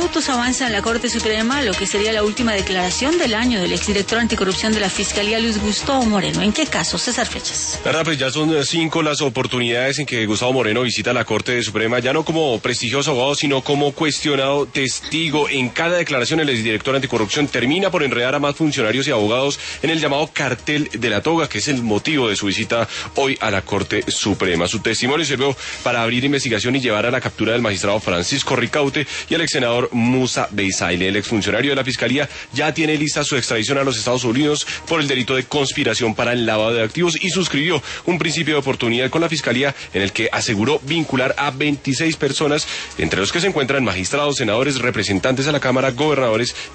autos avanza en la Corte Suprema lo que sería la última declaración del año del exdirector anticorrupción de la Fiscalía, Luis Gustavo Moreno. ¿En qué caso? César Fechas. Verdad, pues ya son 5 las oportunidades en que Gustavo Moreno visita la Corte Suprema, ya no como prestigioso abogado, sino como cuestionado testigo. En cada declaración el exdirector anticorrupción termina por enredar a más funcionarios y abogados en el llamado cartel de la toga, que es el motivo de su visita hoy a la Corte Suprema. Su testimonio sirvió para abrir investigación y llevar a la captura del magistrado Francisco Ricaute y al exsenador Musa Beisaile. El exfuncionario de la Fiscalía ya tiene lista su extradición a los Estados Unidos por el delito de conspiración para el lavado de activos y suscribió un principio de oportunidad con la Fiscalía en el que aseguró vincular a 26 personas, entre los que se encuentran magistrados, senadores, representantes a la Cámara, gobernadores